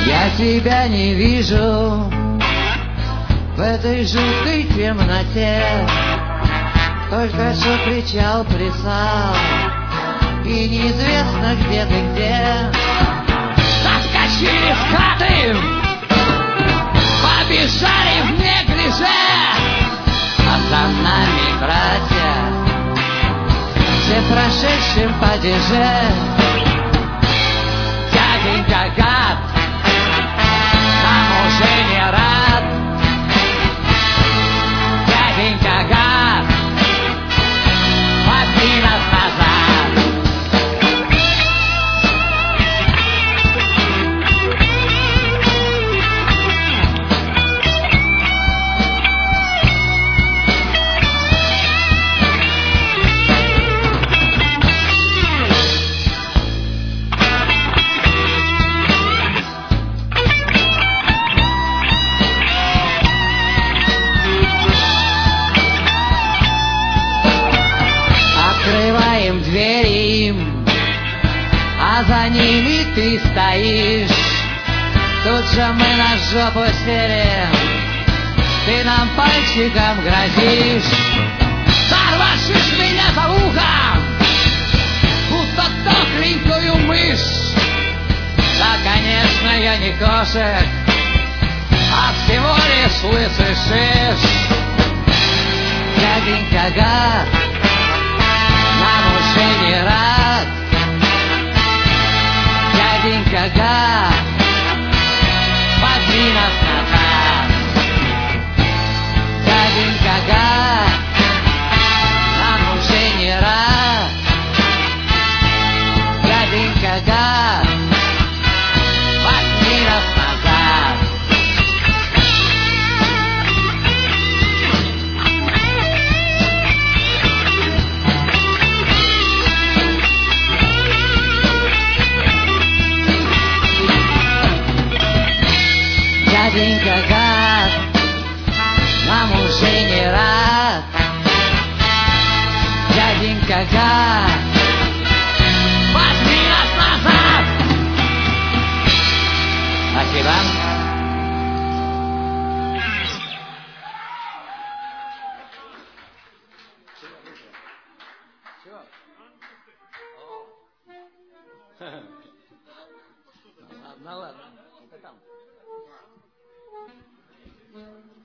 Я тебя не вижу в этой жуткой темноте. Только что кричал, плясал, и неизвестно где ты где. Заскочили с хаты, побежали в неглиже, а за нами братья, все прошедшим падеже. Дяденька гад нам уже не рад. Дяденька гад, возьми нас назад. Открываем двери им, а за ними ты стоишь. Тут же мы на жопу сели, ты нам пальчиком грозишь. Сорвашишь меня за ухо, будто тохленькую мышь. Да, конечно, я не кошек, а всего лишь лысый шиш. Дяденька гад нам уже не рад. Дяденька гад, возьми нас назад. Дяденька гад нам уже не рад. Дяденька гад, возьми нас назад. Дяденька гад нам уже не рад. Дяденька гад, возьми нас назад. Спасибо. Ладно, ладно. Это там.